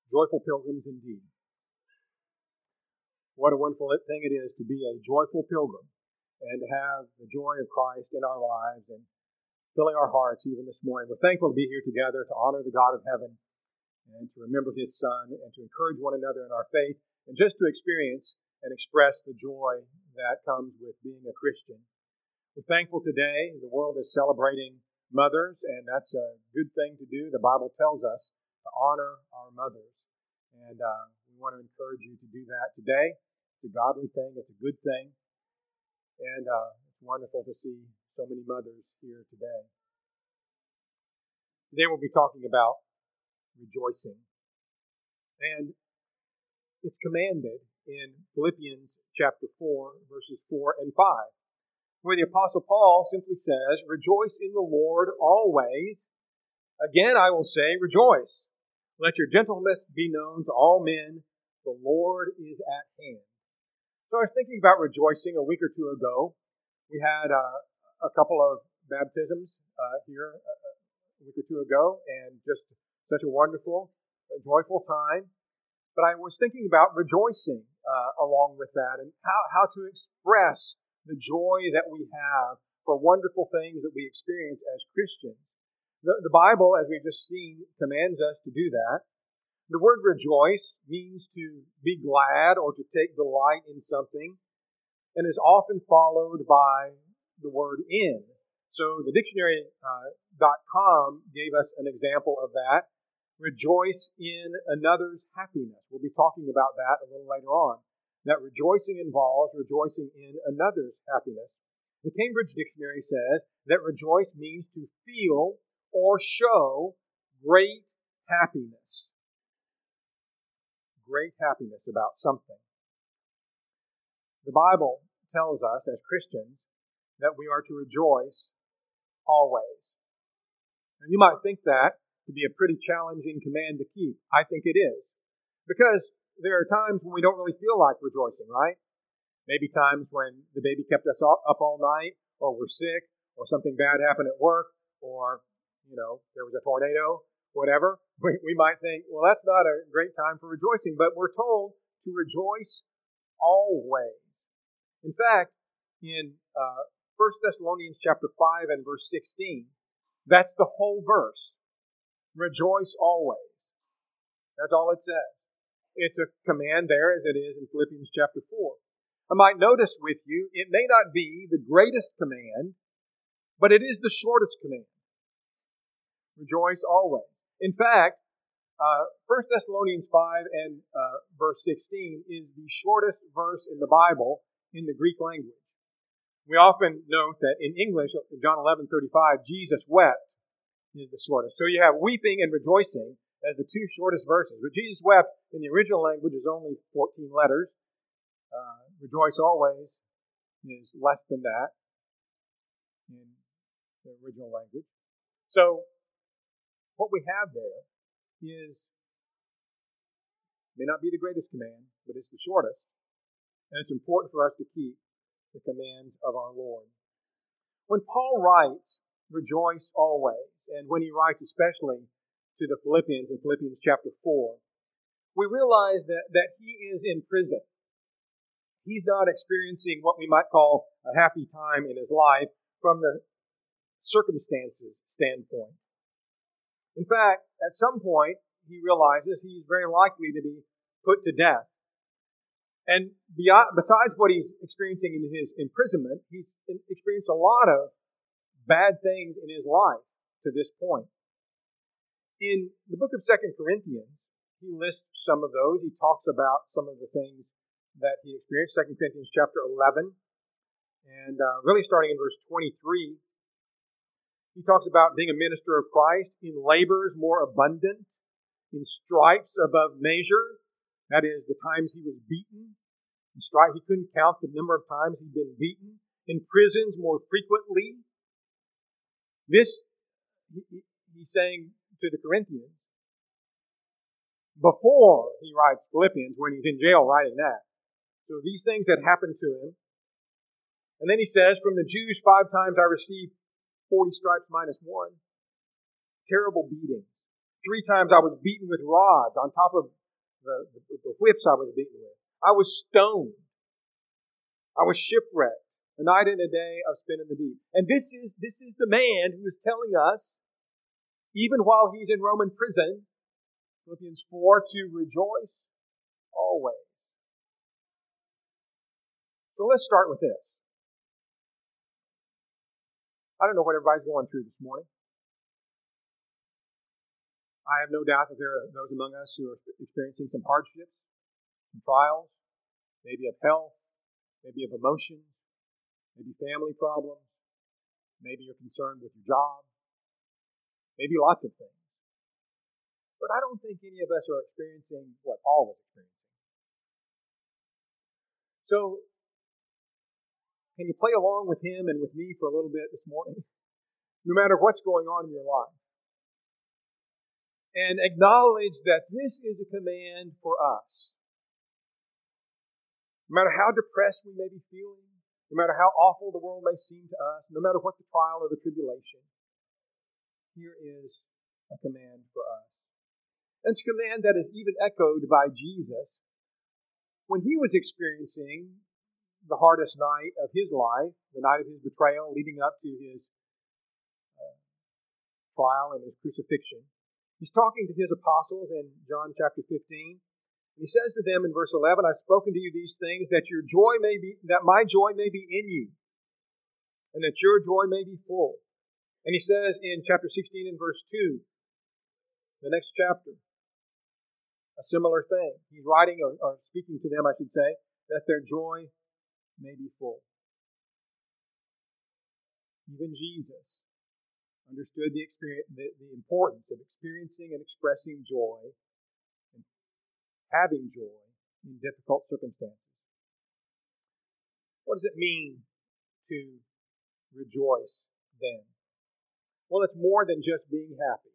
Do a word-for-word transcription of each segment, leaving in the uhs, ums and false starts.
joyful pilgrims indeed. What a wonderful thing it is to be a joyful pilgrim and to have the joy of Christ in our lives and filling our hearts even this morning. We're thankful to be here together to honor the God of heaven and to remember His Son and to encourage one another in our faith and just to experience and express the joy that comes with being a Christian. We're thankful today. The world is celebrating mothers, and that's a good thing to do. The Bible tells us to honor our mothers, and uh, we want to encourage you to do that today. It's a godly thing. It's a good thing, and uh, it's wonderful to see so many mothers here today. Today we'll be talking about rejoicing, and it's commanded in Philippians chapter four, verses four and five. Where the Apostle Paul simply says, "Rejoice in the Lord always. Again, I will say, rejoice. Let your gentleness be known to all men. The Lord is at hand." So I was thinking about rejoicing a week or two ago. We had uh, a couple of baptisms uh, here a week or two ago, and just such a wonderful, uh, joyful time. But I was thinking about rejoicing uh, along with that and how, how to express the joy that we have for wonderful things that we experience as Christians. The, the Bible, as we've just seen, commands us to do that. The word rejoice means to be glad or to take delight in something, and is often followed by the word in. So the dictionary dot com gave us an example of that. Rejoice in another's happiness. We'll be talking about that a little later on. That rejoicing involves rejoicing in another's happiness. The Cambridge Dictionary says that rejoice means to feel or show great happiness. Great happiness about something. The Bible tells us as Christians that we are to rejoice always. And you might think that to be a pretty challenging command to keep. I think it is. Because there are times when we don't really feel like rejoicing, right? Maybe times when the baby kept us up all night, or we're sick, or something bad happened at work, or, you know, there was a tornado, whatever. We, we might think, well, that's not a great time for rejoicing, but we're told to rejoice always. In fact, in uh, First Thessalonians chapter five and verse sixteen, that's the whole verse. Rejoice always. That's all it says. It's a command there as it is in Philippians chapter four. I might notice with you, it may not be the greatest command, but it is the shortest command. Rejoice always. In fact, uh, First Thessalonians five and uh, verse sixteen is the shortest verse in the Bible in the Greek language. We often note that in English, John eleven thirty-five, Jesus wept is the shortest. So you have weeping and rejoicing as the two shortest verses. But Jesus wept in the original language is only fourteen letters. Uh, rejoice always is less than that in the original language. So what we have there is, may not be the greatest command, but it's the shortest. And it's important for us to keep the commands of our Lord. When Paul writes, rejoice always, and when he writes especially to the Philippians in Philippians chapter four, we realize that, that he is in prison. He's not experiencing what we might call a happy time in his life from the circumstances standpoint. In fact, at some point, he realizes he's very likely to be put to death. And beyond, besides what he's experiencing in his imprisonment, he's experienced a lot of bad things in his life to this point. In the book of Second Corinthians, he lists some of those. He talks about some of the things that he experienced. Second Corinthians chapter eleven, and uh, really starting in verse twenty-three, he talks about being a minister of Christ in labors more abundant, in stripes above measure. That is, the times he was beaten. In stripe, he couldn't count the number of times he'd been beaten. In prisons more frequently. This, he, he's saying to the Corinthians, before he writes Philippians, when he's in jail writing that. So these things that happened to him. And then he says, from the Jews five times I received forty stripes minus one. Terrible beatings. Three times I was beaten with rods on top of the, the, the whips I was beaten with. I was stoned. I was shipwrecked. A night and a day I've spent in the deep. And this is, this is the man who is telling us, even while he's in Roman prison, Philippians four, to rejoice always. So let's start with this. I don't know what everybody's going through this morning. I have no doubt that there are those among us who are experiencing some hardships, some trials, maybe of health, maybe of emotions, maybe family problems, maybe you're concerned with your job, maybe lots of things. But I don't think any of us are experiencing what Paul was experiencing. So, can you play along with him and with me for a little bit this morning? No matter what's going on in your life. And acknowledge that this is a command for us. No matter how depressed we may be feeling, no matter how awful the world may seem to us, no matter what the trial or the tribulation, here is a command for us. And it's a command that is even echoed by Jesus when he was experiencing the hardest night of his life, the night of his betrayal leading up to his uh, trial and his crucifixion. He's talking to his apostles in John chapter fifteen. And he says to them in verse eleven, I've spoken to you these things that your joy may be, that my joy may be in you, and that your joy may be full. And he says in chapter sixteen and verse two, the next chapter, a similar thing. He's writing or, or speaking to them, I should say, that their joy may be full. Even Jesus understood the experience, the, the importance of experiencing and expressing joy and having joy in difficult circumstances. What does it mean to rejoice then? Well, it's more than just being happy.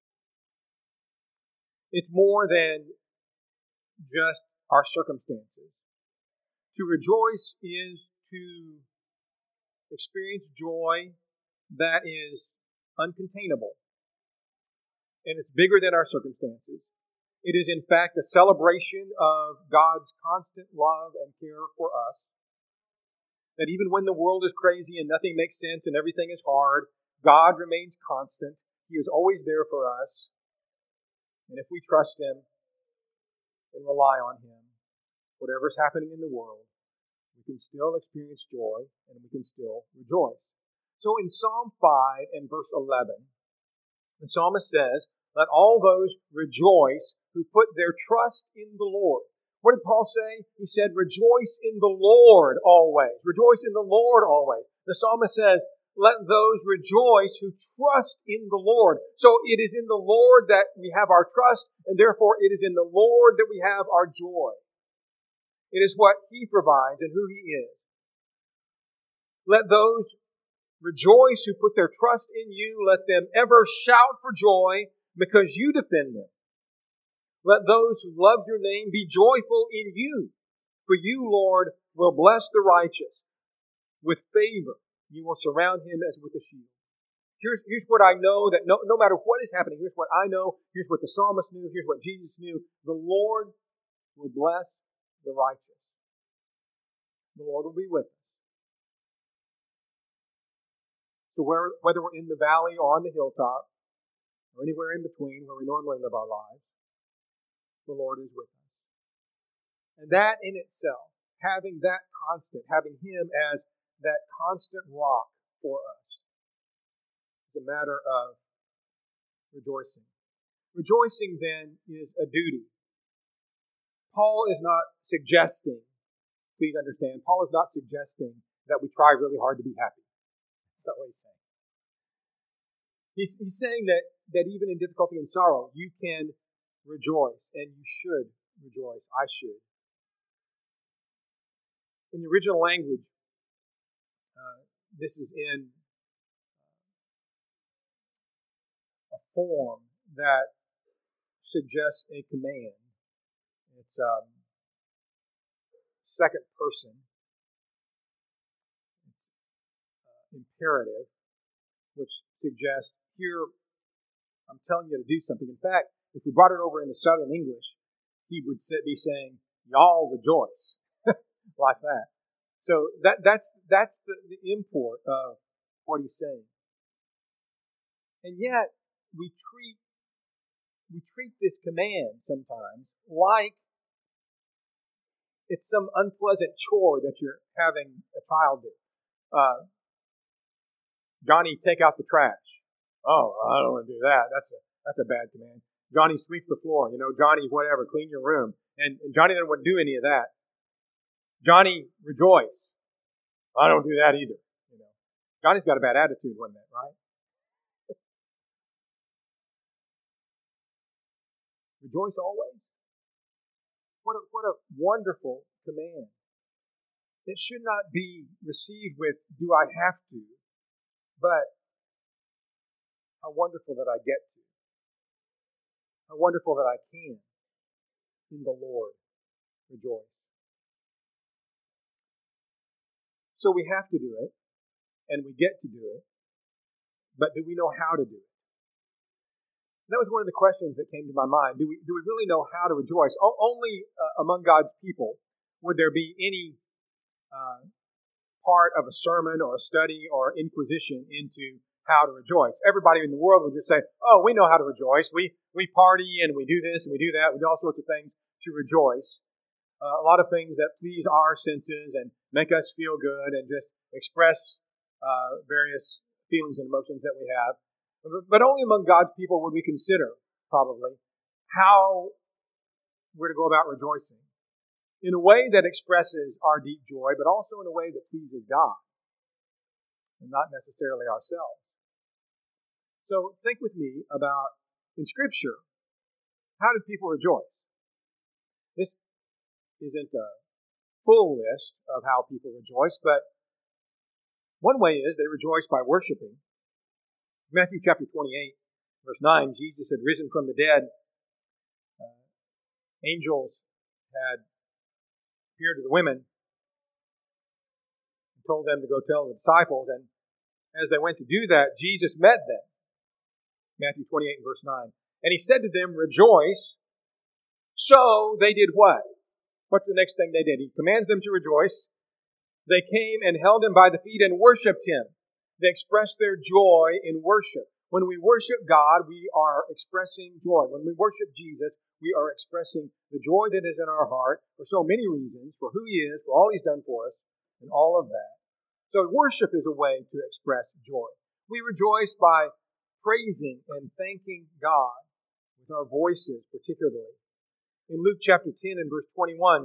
It's more than just our circumstances. To rejoice is to experience joy that is uncontainable. And it's bigger than our circumstances. It is, in fact, a celebration of God's constant love and care for us. That even when the world is crazy and nothing makes sense and everything is hard, God remains constant. He is always there for us. And if we trust Him and rely on Him, whatever's happening in the world, we can still experience joy and we can still rejoice. So in Psalm five and verse eleven, the psalmist says, let all those rejoice who put their trust in the Lord. What did Paul say? He said, rejoice in the Lord always. Rejoice in the Lord always. The psalmist says, let those rejoice who trust in the Lord. So it is in the Lord that we have our trust, and therefore it is in the Lord that we have our joy. It is what He provides and who He is. Let those rejoice who put their trust in you. Let them ever shout for joy because you defend them. Let those who love your name be joyful in you. For you, Lord, will bless the righteous. With favor, you will surround him as with a shield. Here's, here's what I know, that no, no matter what is happening, here's what I know, here's what the psalmist knew, here's what Jesus knew. The Lord will bless the righteous. The Lord will be with us. So where, whether we're in the valley or on the hilltop, or anywhere in between where we normally live our lives, the Lord is with us. And that in itself, having that constant, having Him as that constant rock for us, is a matter of rejoicing. Rejoicing then is a duty. Paul is not suggesting, please understand, Paul is not suggesting that we try really hard to be happy. That's not what he's saying. He's, he's saying that, that even in difficulty and sorrow, you can rejoice, and you should rejoice. I should. In the original language, uh, this is in a form that suggests a command. It's um, second person. It's uh, imperative, which suggests here I'm telling you to do something. In fact, if we brought it over into Southern English, he would be saying, y'all rejoice, like that. So that that's that's the, the import of what he's saying. And yet, we treat we treat this command sometimes like it's some unpleasant chore that you're having a child do. Uh, Johnny, take out the trash. Oh, I don't want to do that. That's a that's a bad command. Johnny, sweep the floor. You know, Johnny, whatever, clean your room. And, and Johnny doesn't want to do any of that. Johnny, rejoice. I don't do that either. You know, Johnny's got a bad attitude one day, right? Rejoice always. What a, what a wonderful command. It should not be received with, do I have to? But how wonderful that I get to. How wonderful that I can, in the Lord, rejoice. So we have to do it, and we get to do it, but do we know how to do it? That was one of the questions that came to my mind. Do we do we really know how to rejoice? O- only uh, among God's people would there be any uh, part of a sermon or a study or inquisition into how to rejoice. Everybody in the world would just say, oh, we know how to rejoice. We we party and we do this and we do that. We do all sorts of things to rejoice. Uh, a lot of things that please our senses and make us feel good and just express uh, various feelings and emotions that we have. But only among God's people would we consider, probably, how we're to go about rejoicing in a way that expresses our deep joy, but also in a way that pleases God and not necessarily ourselves. So think with me about, in Scripture, how did people rejoice? This isn't a full list of how people rejoice, but one way is they rejoice by worshiping. Matthew chapter twenty-eight, verse nine, Jesus had risen from the dead. Uh, angels had appeared to the women and told them to go tell the disciples. And as they went to do that, Jesus met them. Matthew twenty-eight, verse nine. And he said to them, rejoice. So they did what? What's the next thing they did? He commands them to rejoice. They came and held him by the feet and worshipped him. They express their joy in worship. When we worship God, we are expressing joy. When we worship Jesus, we are expressing the joy that is in our heart for so many reasons, for who he is, for all he's done for us, and all of that. So worship is a way to express joy. We rejoice by praising and thanking God with our voices, particularly. In Luke chapter ten and verse twenty-one,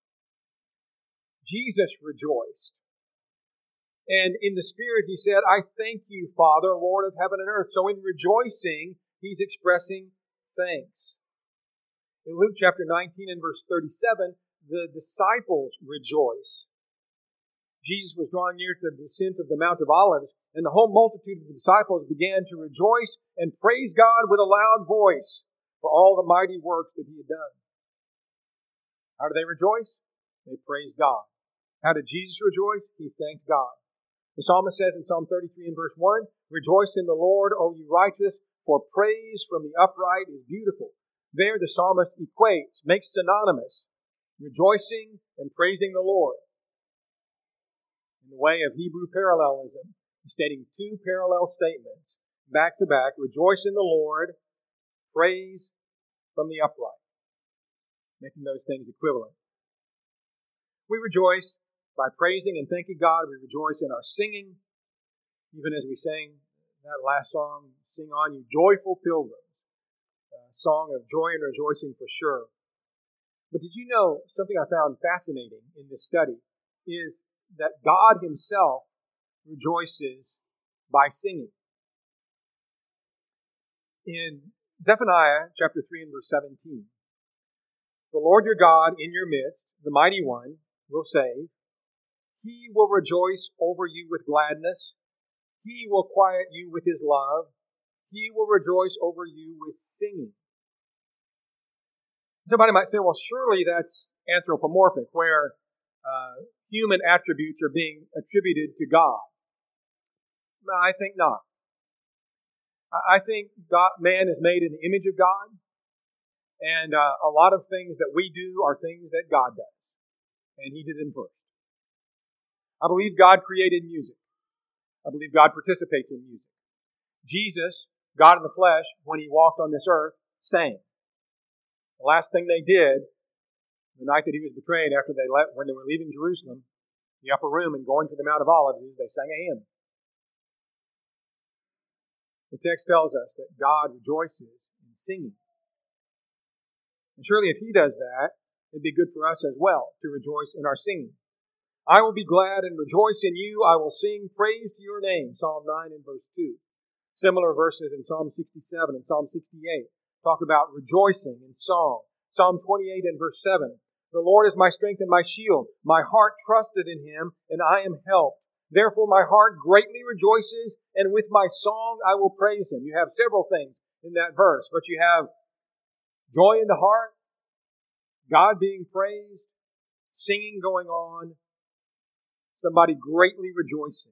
Jesus rejoiced. And in the Spirit, he said, I thank you, Father, Lord of heaven and earth. So in rejoicing, he's expressing thanks. In Luke chapter nineteen and verse thirty-seven, the disciples rejoice. Jesus was drawing near to the descent of the Mount of Olives, and the whole multitude of the disciples began to rejoice and praise God with a loud voice for all the mighty works that he had done. How did they rejoice? They praised God. How did Jesus rejoice? He thanked God. The psalmist says in Psalm thirty-three and verse one, rejoice in the Lord, O you righteous, for praise from the upright is beautiful. There the psalmist equates, makes synonymous, rejoicing and praising the Lord. In the way of Hebrew parallelism, stating two parallel statements, back to back, rejoice in the Lord, praise from the upright, making those things equivalent. We rejoice by praising and thanking God. We rejoice in our singing, even as we sang that last song, Sing On You Joyful Pilgrims, a song of joy and rejoicing for sure. But did you know something I found fascinating in this study is that God himself rejoices by singing. In Zephaniah chapter three and verse seventeen, the Lord your God in your midst, the mighty one, will save. He will rejoice over you with gladness. He will quiet you with his love. He will rejoice over you with singing. Somebody might say, well, surely that's anthropomorphic, where uh, human attributes are being attributed to God. No, I think not. I I think God, man is made in the image of God, and uh, a lot of things that we do are things that God does, and He did them first. I believe God created music. I believe God participates in music. Jesus, God in the flesh, when He walked on this earth, sang. The last thing they did, the night that He was betrayed, after they left, when they were leaving Jerusalem, the upper room and going to the Mount of Olives, is they sang a hymn. The text tells us that God rejoices in singing. And surely if He does that, it'd be good for us as well to rejoice in our singing. I will be glad and rejoice in you. I will sing praise to your name. Psalm nine and verse two. Similar verses in Psalm sixty-seven and Psalm sixty-eight talk about rejoicing in song. Psalm twenty-eight and verse seven. The Lord is my strength and my shield. My heart trusted in Him, and I am helped. Therefore my heart greatly rejoices, and with my song I will praise Him. You have several things in that verse, but you have joy in the heart, God being praised, singing going on, somebody greatly rejoicing.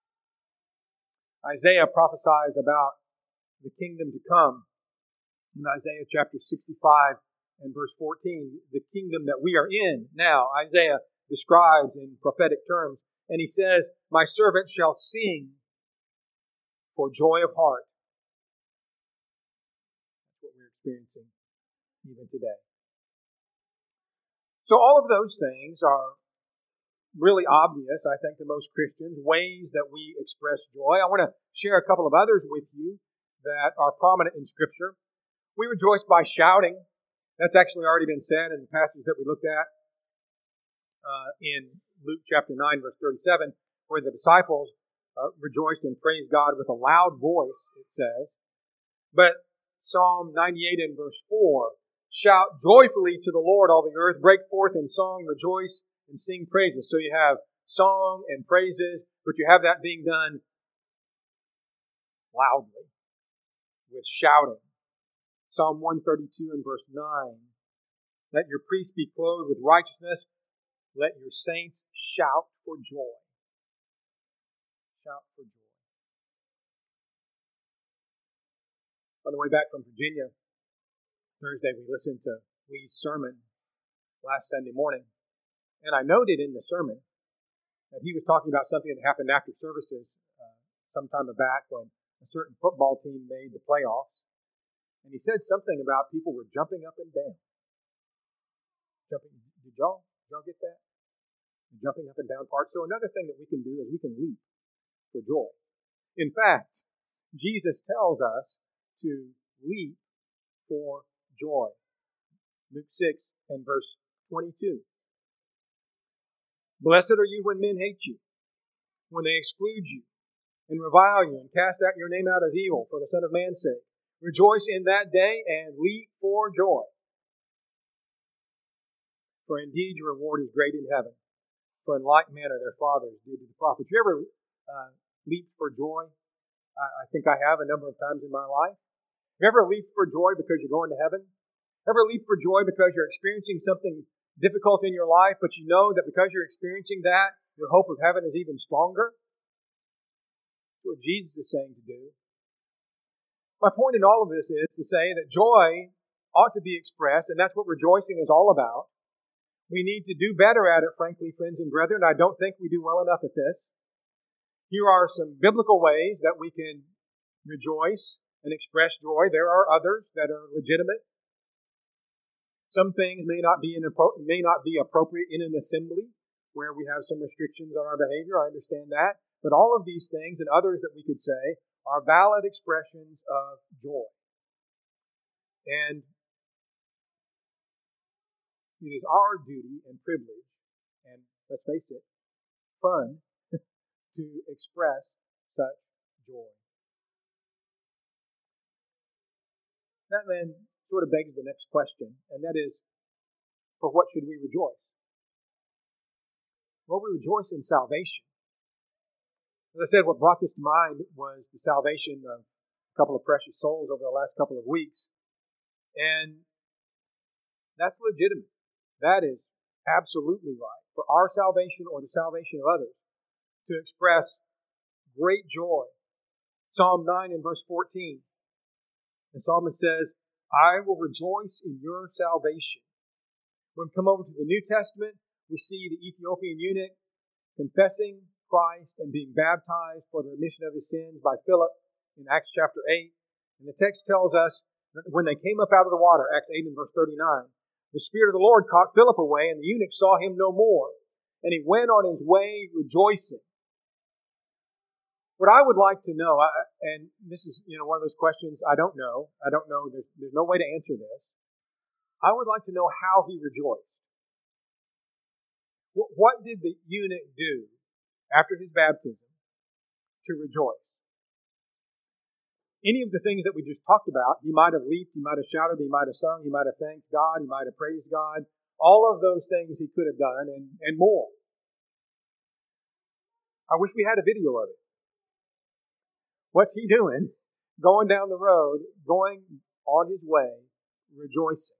Isaiah prophesies about the kingdom to come in Isaiah chapter sixty-five and verse fourteen. The kingdom that we are in now, Isaiah describes in prophetic terms, and he says, my servant shall sing for joy of heart. That's what we're experiencing even today. So all of those things are really obvious, I think, to most Christians, ways that we express joy. I want to share a couple of others with you that are prominent in Scripture. We rejoice by shouting. That's actually already been said in the passage that we looked at uh, in Luke chapter nine, verse thirty-seven, where the disciples uh, rejoiced and praised God with a loud voice, it says. But Psalm ninety-eight and verse four, shout joyfully to the Lord, all the earth, break forth in song, rejoice, and sing praises. So you have song and praises, but you have that being done loudly, with shouting. Psalm one thirty-two and verse nine, let your priests be clothed with righteousness, let your saints shout for joy. Shout for joy. On the way back from Virginia, Thursday, we listened to Lee's sermon last Sunday morning, and I noted in the sermon that he was talking about something that happened after services uh, some time back when a certain football team made the playoffs. And he said something about people were jumping up and down. Jumping, did y'all, did y'all get that? The jumping up and down part. So another thing that we can do is we can leap for joy. In fact, Jesus tells us to leap for joy. Luke six and verse twenty-two. Blessed are you when men hate you, when they exclude you, and revile you, and cast out your name out as evil for the Son of Man's sake. Rejoice in that day and leap for joy. For indeed your reward is great in heaven. For in like manner their fathers did to the prophets. You ever uh, leaped for joy? I, I think I have a number of times in my life. You ever leaped for joy because you're going to heaven? Ever leap for joy because you're experiencing something difficult in your life, but you know that because you're experiencing that, your hope of heaven is even stronger? That's what Jesus is saying to do. My point in all of this is to say that joy ought to be expressed, and that's what rejoicing is all about. We need to do better at it, frankly, friends and brethren. I don't think we do well enough at this. Here are some biblical ways that we can rejoice and express joy. There are others that are legitimate. Some things may not be in, may not be appropriate in an assembly where we have some restrictions on our behavior. I understand that. But all of these things and others that we could say are valid expressions of joy. And it is our duty and privilege, and let's face it, fun, to express such joy. That then sort of begs the next question, and that is, for what should we rejoice? Well, we rejoice in salvation. As I said, what brought this to mind was the salvation of a couple of precious souls over the last couple of weeks. And that's legitimate. That is absolutely right. For our salvation or the salvation of others, to express great joy Psalm nine and verse fourteen. The psalmist says, I will rejoice in your salvation. When we come over to the New Testament, we see the Ethiopian eunuch confessing Christ and being baptized for the remission of his sins by Philip in Acts chapter eight. And the text tells us that when they came up out of the water, Acts eight and verse thirty-nine, the Spirit of the Lord caught Philip away, and the eunuch saw him no more. And he went on his way rejoicing. What I would like to know, I, and this is you know one of those questions I don't know. I don't know. There's, there's no way to answer this. I would like to know how he rejoiced. What, what did the eunuch do after his baptism to rejoice? Any of the things that we just talked about, he might have leaped, he might have shouted, he might have sung, he might have thanked God, he might have praised God. All of those things he could have done and, and more. I wish we had a video of it. What's he doing? Going down the road, going on his way, rejoicing.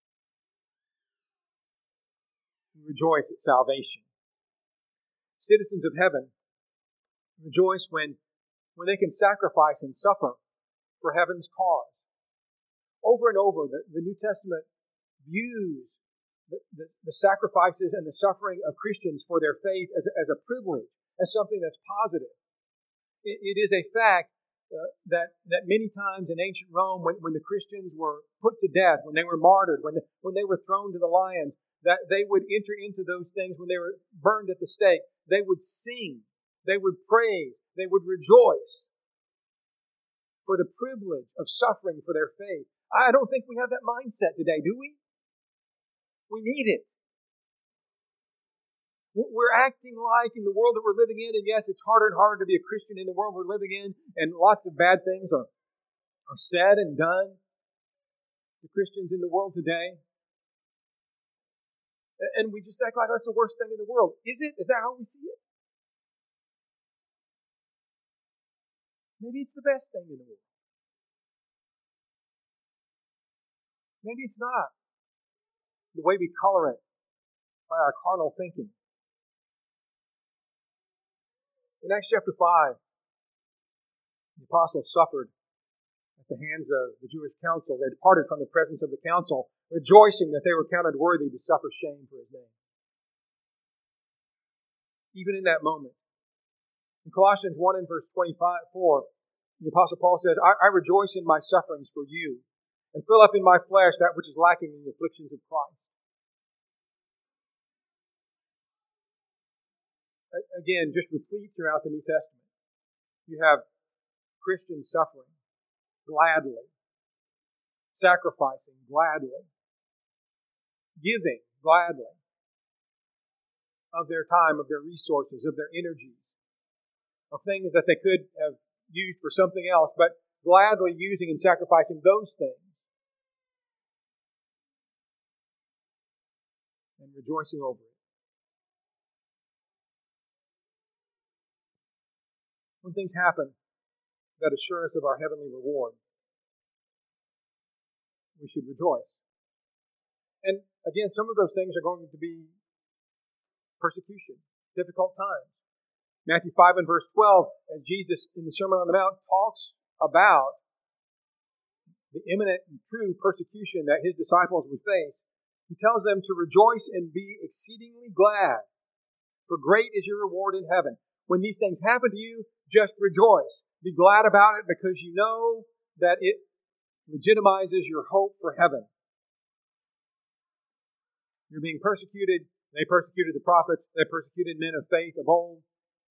Rejoice at salvation. Citizens of heaven rejoice when, when they can sacrifice and suffer for heaven's cause. Over and over, the, the New Testament views the, the, the sacrifices and the suffering of Christians for their faith as a, as a privilege, as something that's positive. It, it is a fact uh, that that many times in ancient Rome, when, when the Christians were put to death, when they were martyred, when the, when they were thrown to the lions, that they would enter into those things when they were burned at the stake. They would sing, they would praise, they would rejoice for the privilege of suffering for their faith. I don't think we have that mindset today, do we? We need it. We're acting like in the world that we're living in, and yes, it's harder and harder to be a Christian in the world we're living in, and lots of bad things are, are said and done to Christians in the world today. And we just act like that's the worst thing in the world. Is it? Is that how we see it? Maybe it's the best thing in the world. Maybe it's not. The way we color it by our carnal thinking. In Acts chapter five, the apostles suffered at the hands of the Jewish council. They departed from the presence of the council, rejoicing that they were counted worthy to suffer shame for his name. Even in that moment. In Colossians one and verse twenty-five, four, the Apostle Paul says, I, I rejoice in my sufferings for you, and fill up in my flesh that which is lacking in the afflictions of Christ. Again, just replete throughout the New Testament. You have Christians suffering gladly, sacrificing gladly, giving gladly of their time, of their resources, of their energies, of things that they could have used for something else, but gladly using and sacrificing those things and rejoicing over it. When things happen that assure us of our heavenly reward, we should rejoice. And again, some of those things are going to be persecution, difficult times. Matthew five and verse twelve, as Jesus in the Sermon on the Mount talks about the imminent and true persecution that his disciples would face, he tells them to rejoice and be exceedingly glad, for great is your reward in heaven. When these things happen to you, just rejoice. Be glad about it because you know that it legitimizes your hope for heaven. You're being persecuted. They persecuted the prophets. They persecuted men of faith of old.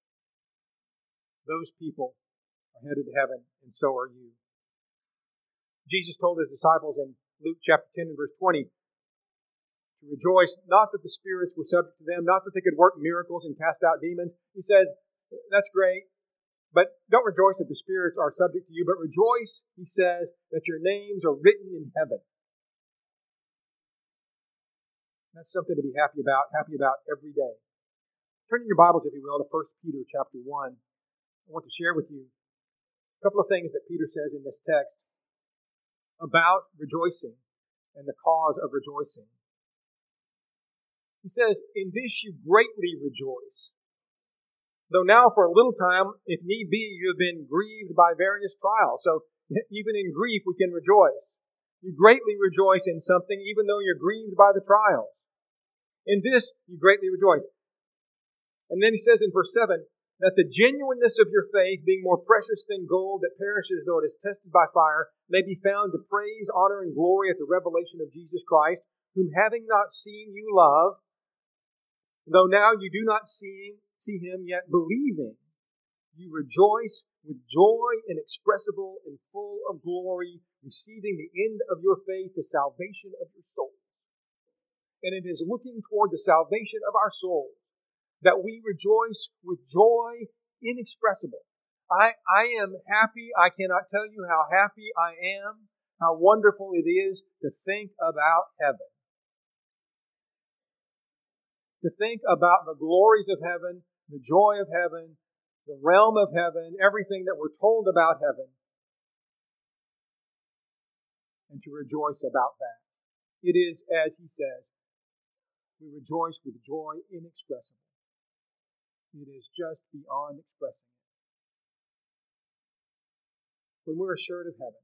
Those people are headed to heaven, and so are you. Jesus told his disciples in Luke chapter ten and verse twenty to rejoice, not that the spirits were subject to them, not that they could work miracles and cast out demons. He says, that's great, but don't rejoice that the spirits are subject to you, but rejoice, he says, that your names are written in heaven. That's something to be happy about, happy about every day. Turn in your Bibles, if you will, to First Peter chapter one. I want to share with you a couple of things that Peter says in this text about rejoicing and the cause of rejoicing. He says, in this you greatly rejoice, Though now for a little time, if need be, you have been grieved by various trials. So even in grief, we can rejoice. You greatly rejoice in something, even though you're grieved by the trials. In this, you greatly rejoice. And then he says in verse seven, that the genuineness of your faith, being more precious than gold that perishes though it is tested by fire, may be found to praise, honor, and glory at the revelation of Jesus Christ, whom having not seen you love, though now you do not see, see him, yet believing, you rejoice with joy inexpressible and full of glory, receiving the end of your faith, the salvation of your souls. And it is looking toward the salvation of our souls that we rejoice with joy inexpressible. I, I am happy. I cannot tell you how happy I am, how wonderful it is to think about heaven. To think about the glories of heaven, the joy of heaven, the realm of heaven, everything that we're told about heaven, and to rejoice about that. It is, as he says, we rejoice with joy inexpressible. It is just beyond expressing it. When we're assured of heaven,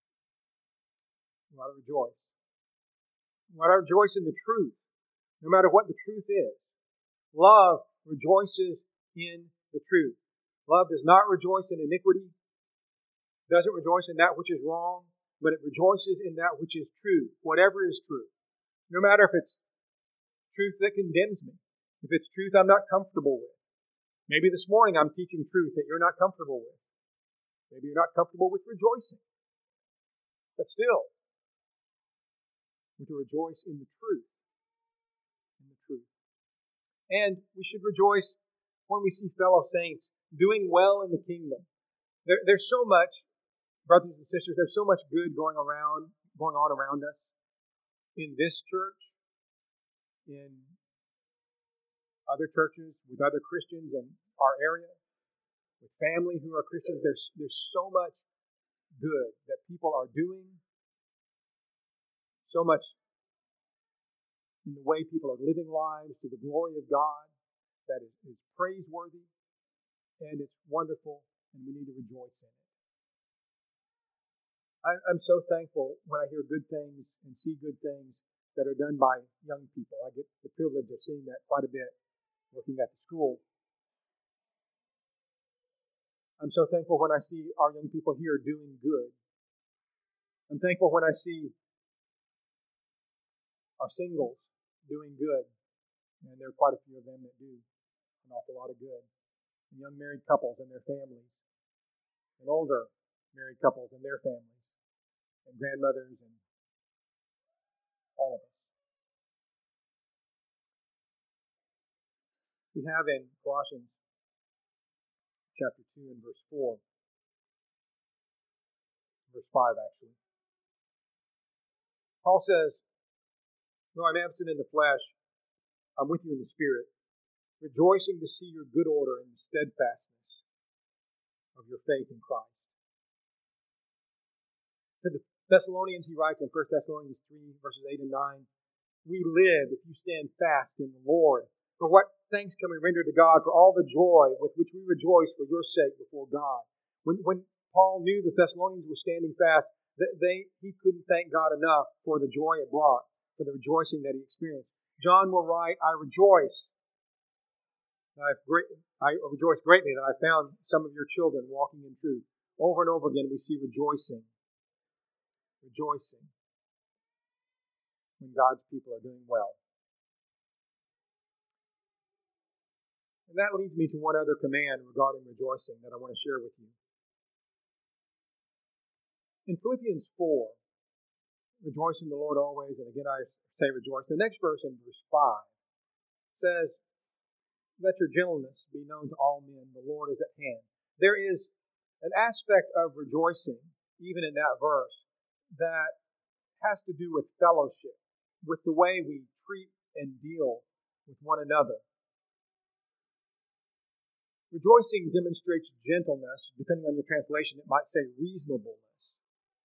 we ought to rejoice. We ought to rejoice in the truth, no matter what the truth is. Love rejoices in the truth. Love does not rejoice in iniquity, doesn't rejoice in that which is wrong, but it rejoices in that which is true, whatever is true. No matter if it's truth that condemns me, if it's truth I'm not comfortable with. Maybe this morning I'm teaching truth that you're not comfortable with. Maybe you're not comfortable with rejoicing. But still, we're to rejoice in the truth. In the truth. And we should rejoice when we see fellow saints doing well in the kingdom. There, there's so much, brothers and sisters, there's so much good going around, going on around us in this church, in other churches, with other Christians in our area, with family who are Christians. There's, there's so much good that people are doing, so much in the way people are living lives to the glory of God that is, is praiseworthy, and it's wonderful, and we need to rejoice in it. I, I'm so thankful when I hear good things and see good things that are done by young people. I get the privilege of seeing that quite a bit working at the school. I'm so thankful when I see our young people here doing good. I'm thankful when I see our singles doing good. And there are quite a few of them that do an awful lot of good. And young married couples and their families. And older married couples and their families. And grandmothers and all of us. We have in Colossians chapter two and verse four, verse five actually. Paul says, though I'm absent in the flesh, I'm with you in the spirit, rejoicing to see your good order and the steadfastness of your faith in Christ. To the Thessalonians, he writes in First Thessalonians three, verses eight and nine, we live if you stand fast in the Lord. For what thanks can we render to God for all the joy with which we rejoice for your sake before God. When, when Paul knew the Thessalonians were standing fast, that they he couldn't thank God enough for the joy it brought, for the rejoicing that he experienced. John will write, I rejoice. I've great, I rejoice greatly that I found some of your children walking in truth. Over and over again we see rejoicing. Rejoicing when God's people are doing well. And that leads me to one other command regarding rejoicing that I want to share with you. In Philippians four, rejoice in the Lord always, and again I say rejoice. The next verse in verse five says, let your gentleness be known to all men, the Lord is at hand. There is an aspect of rejoicing, even in that verse, that has to do with fellowship, with the way we treat and deal with one another. Rejoicing demonstrates gentleness. Depending on your translation, it might say reasonableness.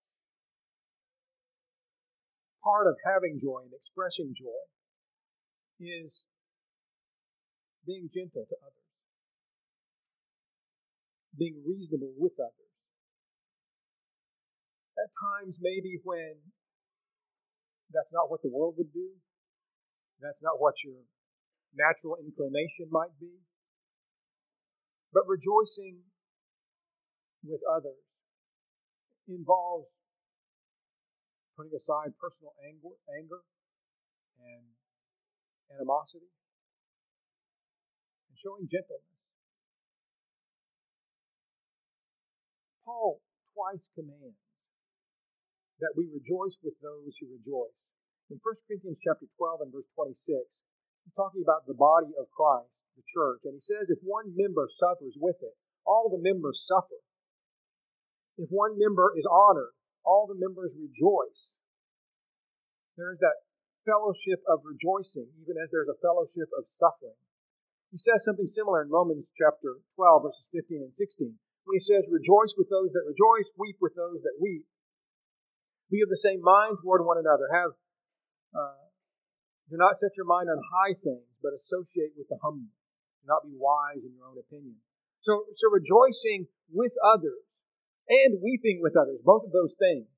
Part of having joy and expressing joy is being gentle to others. being reasonable with others. At times, maybe when that's not what the world would do, that's not what your natural inclination might be. But rejoicing with others involves putting aside personal anger, anger and animosity and showing gentleness. Paul twice commands that we rejoice with those who rejoice. In First Corinthians chapter twelve and verse twenty-six, he's talking about the body of Christ, the church, and he says if one member suffers with it, all the members suffer. If one member is honored, all the members rejoice. There is that fellowship of rejoicing, even as there's a fellowship of suffering. He says something similar in Romans chapter twelve, verses fifteen and sixteen, when he says, rejoice with those that rejoice, weep with those that weep. Be of the same mind toward one another. Have uh, do not set your mind on high things, but associate with the humble. Do not be wise in your own opinion. So, so rejoicing with others and weeping with others, both of those things,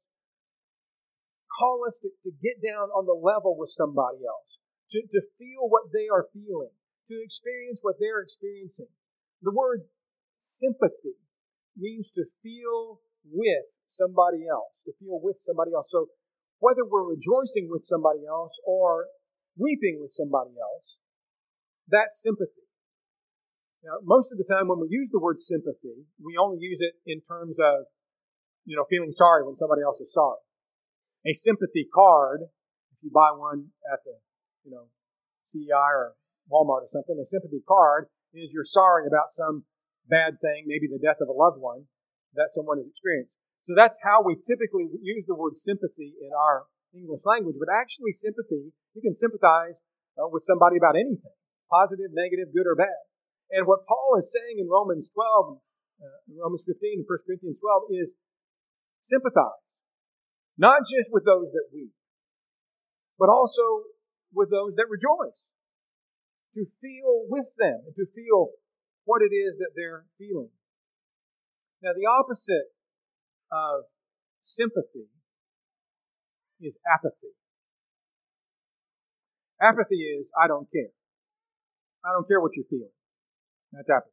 call us to, to get down on the level with somebody else, to, to feel what they are feeling, to experience what they're experiencing. The word sympathy means to feel with somebody else, to feel with somebody else. So whether we're rejoicing with somebody else or weeping with somebody else, that's sympathy. Now, most of the time when we use the word sympathy, we only use it in terms of, you know, feeling sorry when somebody else is sorry. A sympathy card, if you buy one at the, you know, C E I or Walmart or something, a sympathy card is you're sorry about some bad thing, maybe the death of a loved one that someone has experienced. So that's how we typically use the word sympathy in our English language. But actually sympathy, you can sympathize uh, with somebody about anything, positive, negative, good or bad. And what Paul is saying in Romans twelve, uh, Romans fifteen, and First Corinthians twelve is sympathize. Not just with those that weep, but also with those that rejoice. To feel with them and to feel what it is that they're feeling. Now, the opposite of sympathy is apathy. Apathy is, I don't care. I don't care what you're feeling. That's apathy.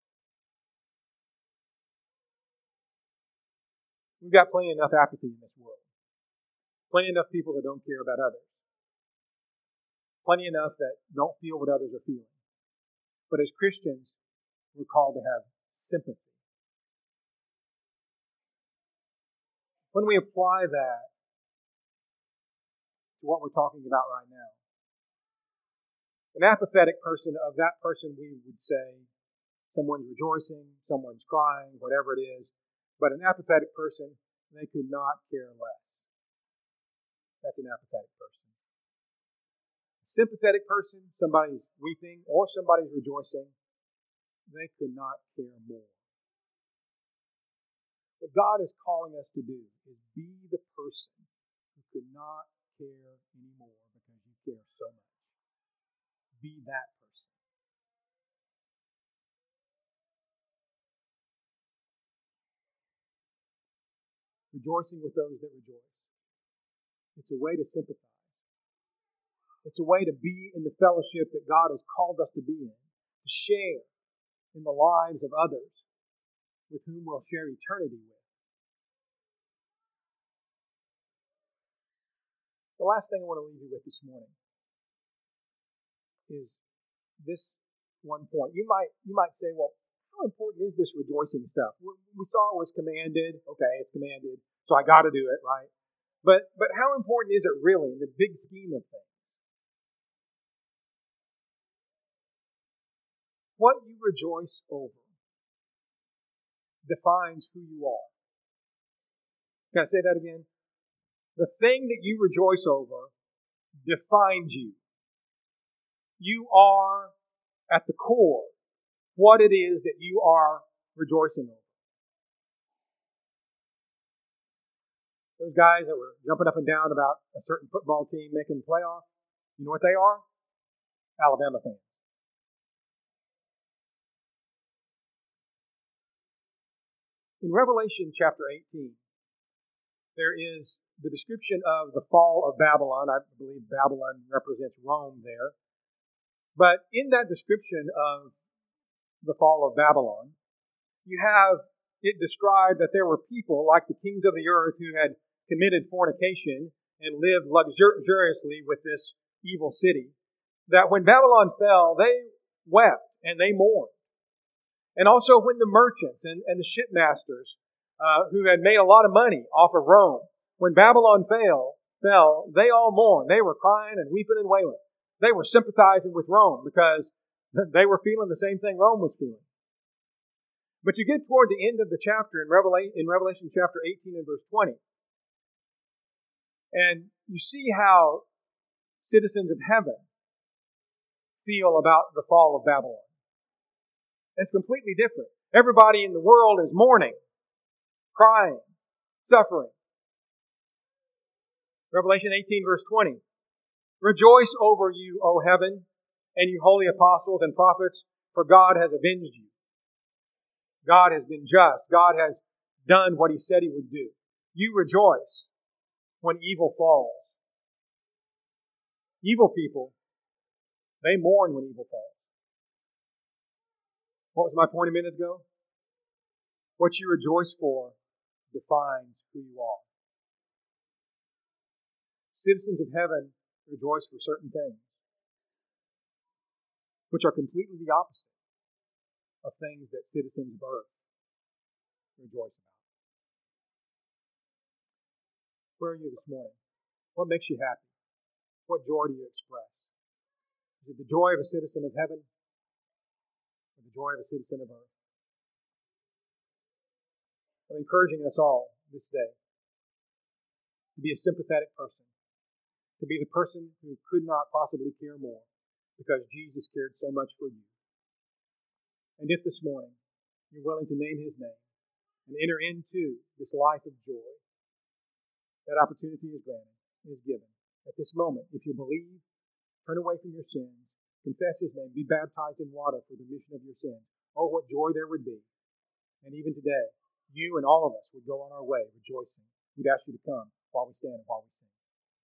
We've got plenty enough apathy in this world. Plenty enough people that don't care about others. Plenty enough that don't feel what others are feeling. But as Christians, we're called to have sympathy. When we apply that to what we're talking about right now, an apathetic person, of that person we would say someone's rejoicing, someone's crying, whatever it is. But an apathetic person, they could not care less. That's an apathetic person. A sympathetic person, somebody's weeping or somebody's rejoicing, they could not care more. What God is calling us to do is be the person who could not care anymore because you care so much. Be that person. Rejoicing with those that rejoice. It's a way to sympathize. It's a way to be in the fellowship that God has called us to be in, to share in the lives of others with whom we'll share eternity with. The last thing I want to leave you with this morning is this one point. You might you might say, well, how important is this rejoicing stuff? We saw it was commanded. Okay, it's commanded, so I got to do it, right? But but how important is it really in the big scheme of things? What you rejoice over defines who you are. Can I say that again? The thing that you rejoice over defines you. You are, at the core, what it is that you are rejoicing over. Those guys that were jumping up and down about a certain football team making the playoff, you know what they are? Alabama fans. In Revelation chapter eighteen, there is the description of the fall of Babylon. I believe Babylon represents Rome there. But in that description of the fall of Babylon, you have it described that there were people like the kings of the earth who had committed fornication and lived luxuriously with this evil city, that when Babylon fell, they wept and they mourned. And also when the merchants and, and the shipmasters uh, who had made a lot of money off of Rome, when Babylon fell, fell, they all mourned. They were crying and weeping and wailing. They were sympathizing with Rome because they were feeling the same thing Rome was feeling. But you get toward the end of the chapter in Revelation, in Revelation chapter eighteen and verse twenty, and you see how citizens of heaven feel about the fall of Babylon. It's completely different. Everybody in the world is mourning, crying, suffering. Revelation eighteen verse twenty. Rejoice over you, O heaven, and you holy apostles and prophets, for God has avenged you. God has been just. God has done what He said He would do. You rejoice when evil falls. Evil people, they mourn when evil falls. What was my point a minute ago? What you rejoice for defines who you are. Citizens of heaven rejoice for certain things, which are completely the opposite of things that citizens of earth rejoice about. Where are you this morning? What makes you happy? What joy do you express? Is it the joy of a citizen of heaven or the joy of a citizen of earth? I'm encouraging us all this day to be a sympathetic person, to be the person who could not possibly care more because Jesus cared so much for you. And if this morning you're willing to name His name and enter into this life of joy, that opportunity is granted, is given. At this moment, if you believe, turn away from your sins, confess His name, be baptized in water for the remission of your sins. Oh, what joy there would be. And even today, you and all of us would go on our way rejoicing. We'd ask you to come while we stand and while we sing.